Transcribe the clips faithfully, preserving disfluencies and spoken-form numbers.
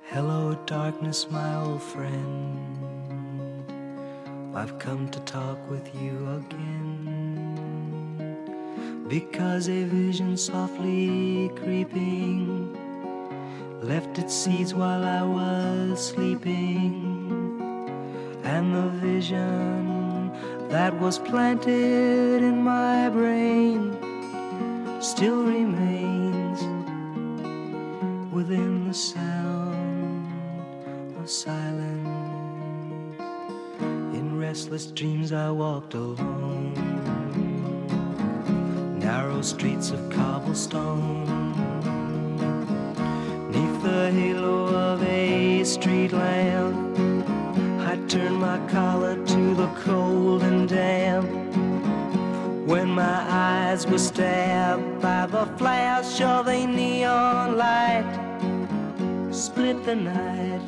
Hello, darkness, my old friend. I've come to talk with you again, because a vision softly creeping left its seeds while I was sleeping, and the vision that was planted in my brain still remains within the sound of silence. In restless dreams I walked alone, narrow streets of cobblestone, neath the halo of a street lamp. I turned my collar to the cold and damp, when my eyes were stabbed by the flash of a neon light, split the night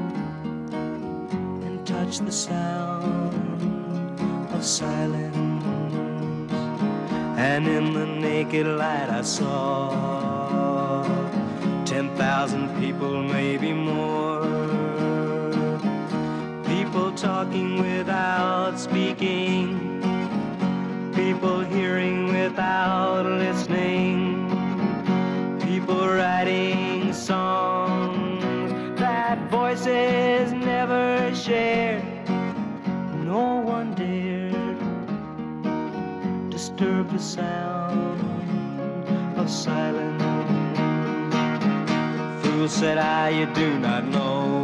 and touched the sound of silence. And in the naked light I saw ten thousand people, maybe more, people talking without speaking, people hearing without listening, people writing songs that voices never shared. No one dared disturb the sound of silence. Fool, said I, you do not know,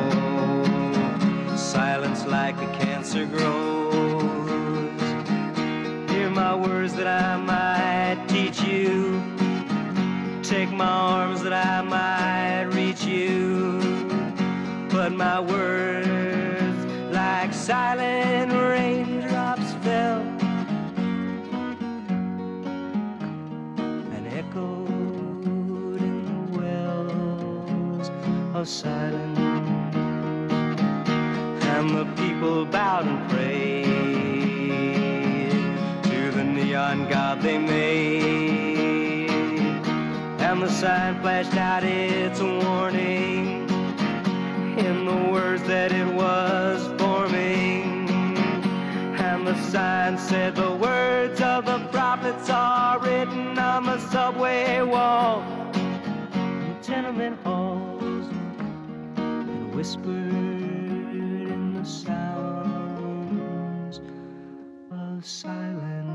silence like a cancer grows. Hear my words that I might teach you, take my arms that I might reach you, but my words like silent raindrops fell and echoed in the wells of silence. And the people bowed and prayed to the neon god they made, and the sign flashed out its warning in the words that it was forming. And the sign said, the words of the prophets are written on the subway wall, in tenement halls, and whispered in the sounds of silence.